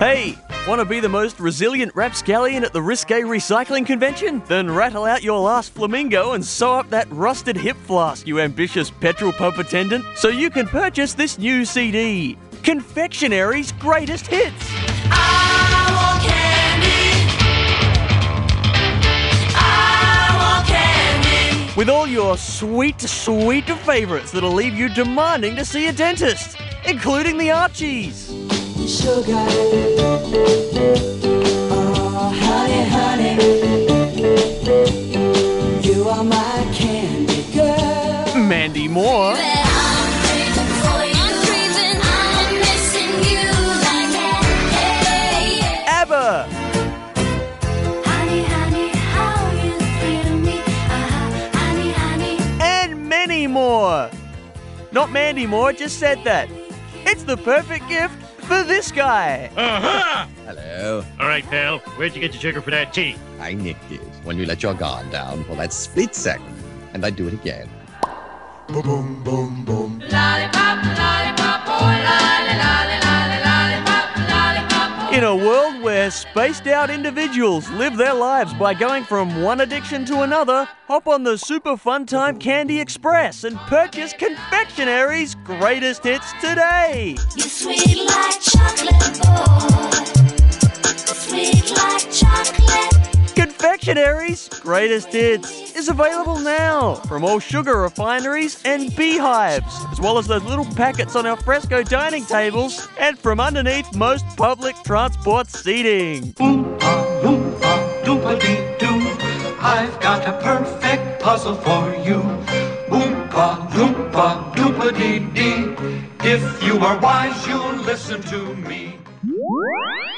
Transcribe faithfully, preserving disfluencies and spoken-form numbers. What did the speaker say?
Hey, want to be the most resilient rapscallion at the Risque Recycling Convention? Then rattle out your last flamingo and sew up that rusted hip flask, you ambitious petrol pump attendant, so you can purchase this new C D, Confectionary's Greatest Hits. I want candy. I want candy. With all your sweet, sweet favourites that'll leave you demanding to see a dentist, including the Archies. Sugar, oh honey, honey, you are my candy girl. Mandy Moore. ABBA. Honey, honey, how you thrill me. Uh-huh, honey, honey. And many more. Not Mandy Moore, just said that. It's the perfect gift for this guy. Uh-huh! Hello. All right, pal. Where'd you get your sugar for that tea? I nicked it when you let your guard down for that split second, and I'd do it again. Boom, boom, boom, boom. Lollipop, lollipop, oh lolly, lolly, lolly, lollipop, lollipop, oh. In a world where spaced out individuals live their lives by going from one addiction to another, hop on the Super Fun Time Candy Express and purchase Confectionary's Greatest Hits today. You're sweet like chocolate, boy. Sweet like chocolate. Confectionary's Greatest Hits is available now from all sugar refineries and beehives, as well as those little packets on our fresco dining tables and from underneath most public transport seating. Oompa, loompa, doompa-dee-doo. I've got a perfect puzzle for you. Oompa, loompa, doompa-dee-dee. If you are wise, you'll listen to me.